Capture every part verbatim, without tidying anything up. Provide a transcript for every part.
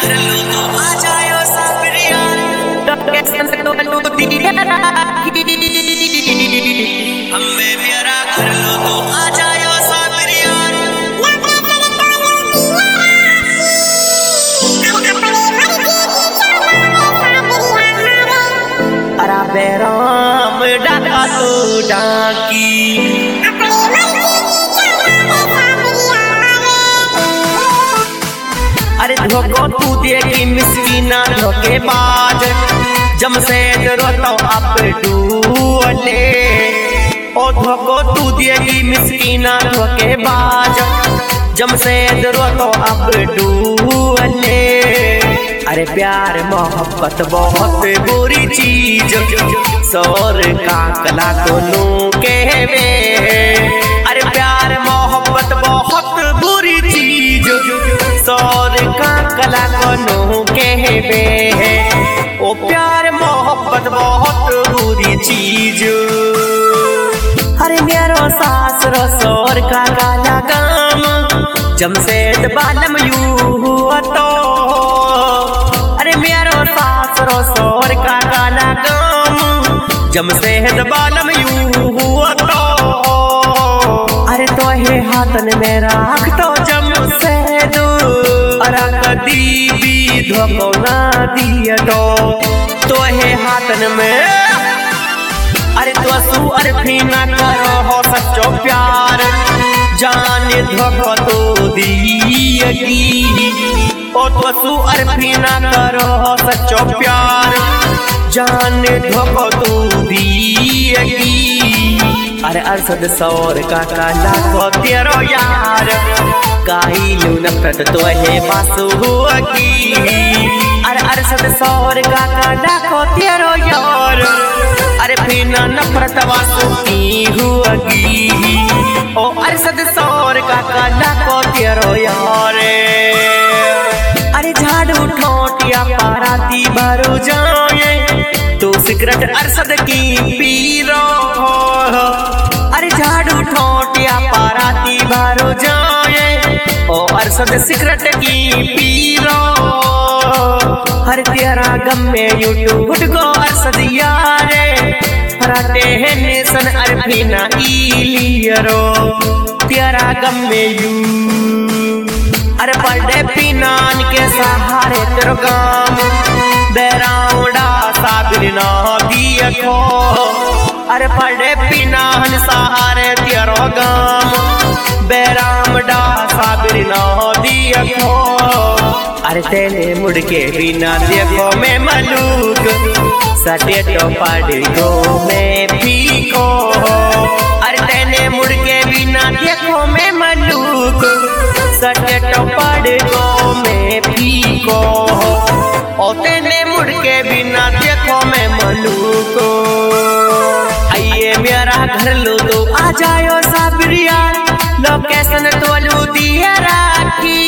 घर लो तो आ जायो साबरिया लोकेशन तो लूटी राखी हमें मेरा घर लो तो आ जायो साबरिया अरा बेराम डाका तो डाकी अरे धोखो तू देगी मिस्कीना धोखेबाज जमशेद रोतो आप डूले ओ धोखो तू देगी मिस्कीना धोखेबाज जमशेद रोतो आप डूले अरे प्यार मोहब्बत बहुत बुरी चीज सौर का कला दोनों कहवे अरे प्यार मोहब्बत बहुत बुरी चीज सौर का कला दोनों कहवे ओ प्यार मोहब्बत बहुत बुरी चीज अरे मेरो सास रो सौर का काला गाम जमशेद बालम यू हुआ तो अरे मेरो सास रो सौर का काला गाम जमशेद बालम यू हुआ तो अरे तो हे हाथन में राख तो जमशेद अरा कदी भी धोखो ना दिया तो तो हे हाथन में अरे तो सू अरफी ना करो हो सच्चो प्यार जाने धोखो तो दियगी ओ तो सू अरफी ना करो हो सच्चो प्यार जाने धोखो तो दियगी अरे अरसद सौर का काला को तेरो यार काहिलू नफरत तो है बासु हुआगी अरे अरसद सौर का काला को तेरो यार अरे फिना नफरत वासु की हुआगी ओ अरसद सौर का काला को तेरो यार अरे झाड़ू ठोटिया पाराती भरू जाए तो सिगरेट अरसद की पीरो अरे झाड़ू ठोटिया पाराती भरू जाए ओ अरसद सिगरेट की पीरो हर तेरा गम में यूट्यूब को अरसद यारे हराते हैं निसन अरफीना इलियरो तेरा गम में यू अरे पलटे पीनान के सहारे तेरो गाम बेराउंडा साबिर ना दियखो अरे पलटे पीनान सहारे तेरो गाम बेराउंडा साबिर ना दियखो अरे तेने मुड़ के बिना देखो मैं मलूक सटे तो पड़ी गो मैं फीको अरे तेने मुड़ के बिना देखो मैं मलूक सटे तो पड़ी गो मैं फीको ओ तेने मुड़ के बिना देखो मैं मलूक आइए मेरा घर लो तो आ जायो साबरिया लोकेशन तो लू दिया राखी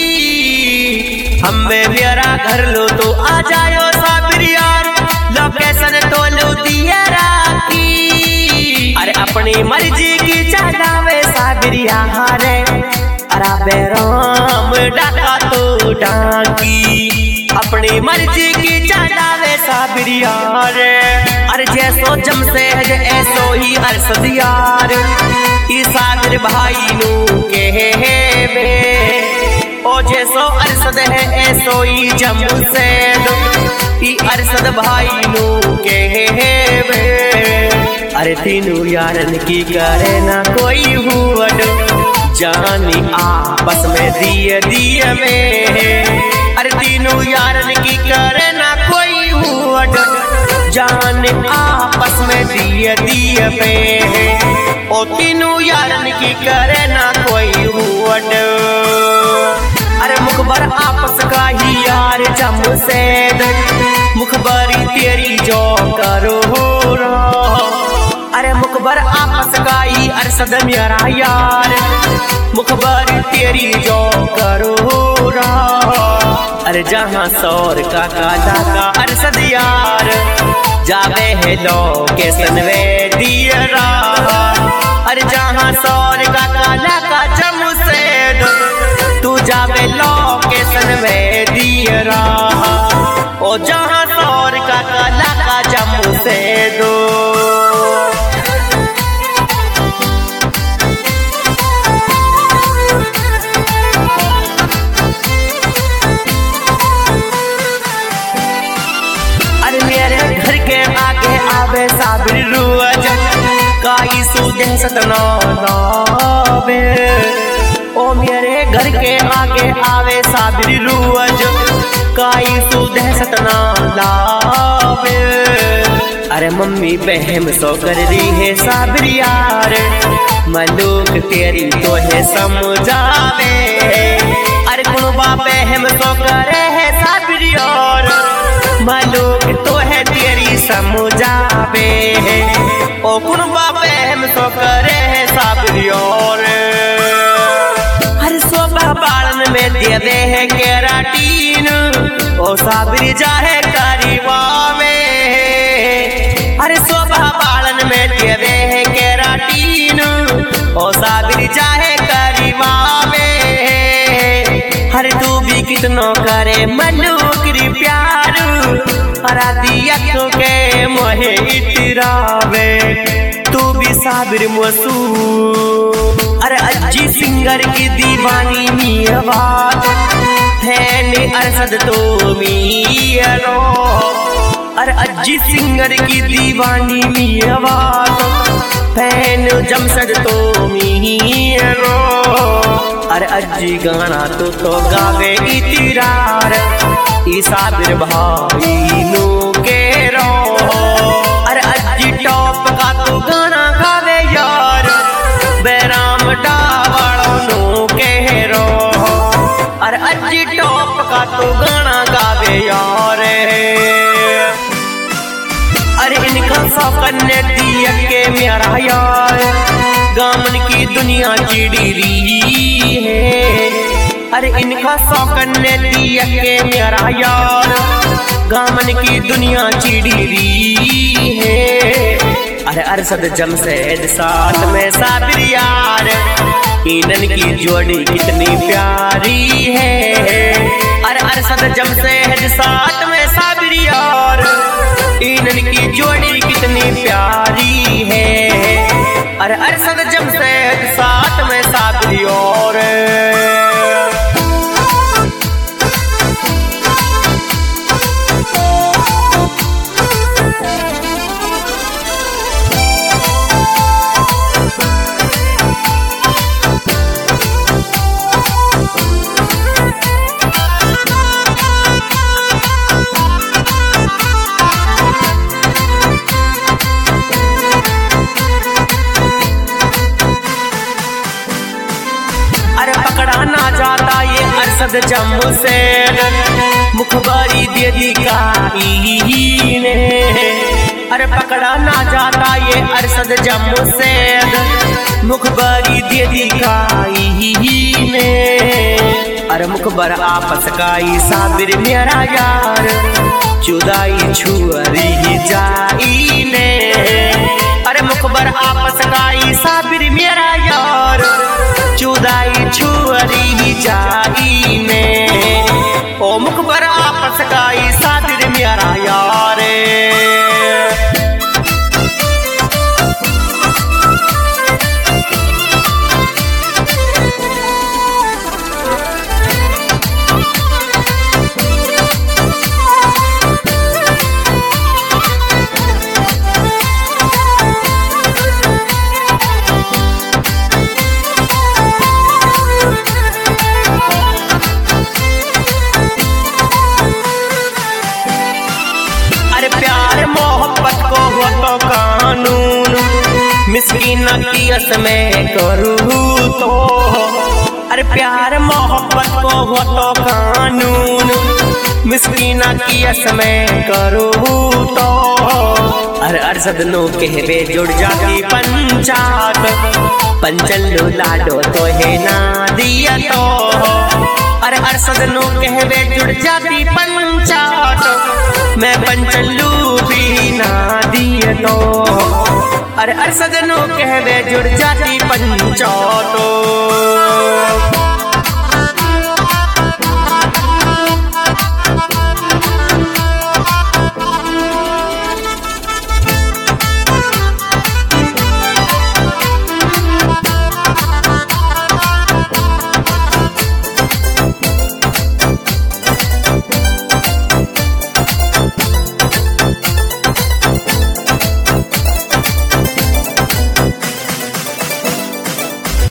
हमें मेरा घर लो तो आ जायो साबरिया लोकेशन तो लू दिया राखी अरे अपनी मर्जी की चलावे साबरिया हारे अरा बेराम डाका तो डाकी अपनी मर्जी की चलावे साबरिया रे अरे जैसो जमशेद ऐसो ही अरसद यार ई साबिर भाई नू कहवे ओ जैसो अरसद है ऐसो ही जमशेद ई अरसद भाई नू कहवे अरे तीनों यारन की करे ना कोई हुअड जानी आपस में दिए दिए में अरे तीनों यारन की करे ना कोई हुअड जान आपस में दिए दिए में ओ तीनों यारन की करे ना कोई हुअड अरे मुखबर आपस का ही यार जमशेद मुखबरी तेरी जो करो अरे मुखबर आपस का ही अरसद मेरा यार मुखबरी तेरी जो करो अरे जहाँ सौर का काला का अरसद यार जावे है लोकेशन वे दियरा अरे जहाँ सौर का काला का जमशेद तू जावे लोकेशन वे दियरा दहशत ना लावे। ओ मेरे घर के आगे आवे साबिर रोज, काई सु दहशत ना लावे। अरे मम्मी बहम सो कर रही है साबिर यार, मलूक तेरी तो है समझावे। अरे कुनबा बहम सो करे है साबिर यार, मलूक तो है तेरी समझावे। ओ कुनबा बहम सो करे है साबिर यार। हर सोबा बालन में देवे है केराटीन, ओ साबिर जाहे करीवावे। अरे शोभा बालन में देवे है केराटीन, ओ साबिर चाहे करीवावे। हर तू भी कितनो करे मनुकरी प्यार, हरा दिया तो के मोहे इतरावे। तू भी साबिर मोसू, अरे अज्जी सिंगर की दीवानी मियावात, फैन अरसद तो मियारो। अरे अज्जी सिंगर की दीवानी मियावात, फैन जमशद तो मियारो। अरे अज्जी गाना तो तो गावे इतरार, ई साबिर भाई नो के रो। अरे अज्जी टॉप का तो गाना गावे यार, बैराम डावाड़ो नो के रो। अरे अज्जी टॉप का तो गाना गावे यार। अरे इनका सौकन्ने दिया के मेरा यार, गामन की दुनिया चिड़ी रही है। अरे इनका सौकन्ने दिया के मेरा यार, गामन की दुनिया चिड़ी रही है। अरे अरसद जमशेद साथ में साबिर यार, इनन की जोड़ी कितनी प्यारी है। अरे अरसद जमशेद साथ में साबिर यार, इनन की जोड़ी कितनी प्यारी है। अरे अरसद जमशेद साथ में साबिर यार। ना जाता ये अरसद जमशेद, मुखबारी दे दी काई ने। अरे पकड़ा ना जाता ये अरसद जमशेद, मुखबारी दे दी काई ने। अरे मुखबर आपस काई साबिर मेरा यार, जुदाई छुअरी जाई ने। अरे मुखबर आपस काई साबिर मेरा यार, जुदाई छुअरी जाई में। ओ मुखबर आपस काई साबिर मेरा यार। मिस्कीना की अस में करूँ तो, अरे प्यार मोहब्बत को हो तो कानून, मिस्कीना की अस में करूँ तो। अरे अरसद नो कहवे जुड़ जाती पंचात, पंचल्लू लाडो तो है ना दिया तो। अरे अरसद नो कहवे जुड़ जाती पंचात, मैं पंचल्लू भी ना दिया तो। अरे अरसद नो कहवे जुड़ जाती पंचात।